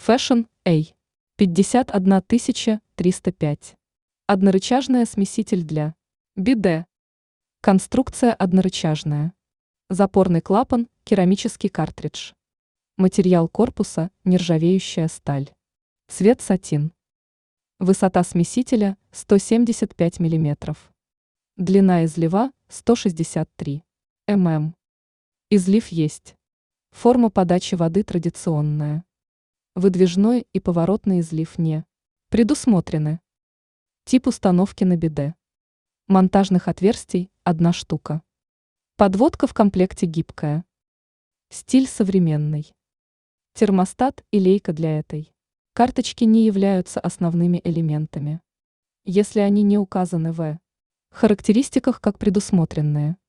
Fashion A. 51 305. Однорычажная смеситель для биде. Конструкция однорычажная. Запорный клапан, керамический картридж. Материал корпуса, нержавеющая сталь. Цвет сатин. Высота смесителя 175 мм. Длина излива 163 мм. Излив есть. Форма подачи воды традиционная. Выдвижной и поворотный излив не предусмотрены. Тип установки на биде. Монтажных отверстий – 1 штука. Подводка в комплекте гибкая. Стиль современный. Термостат и лейка для этой карточки не являются основными элементами, если они не указаны в характеристиках как предусмотренные.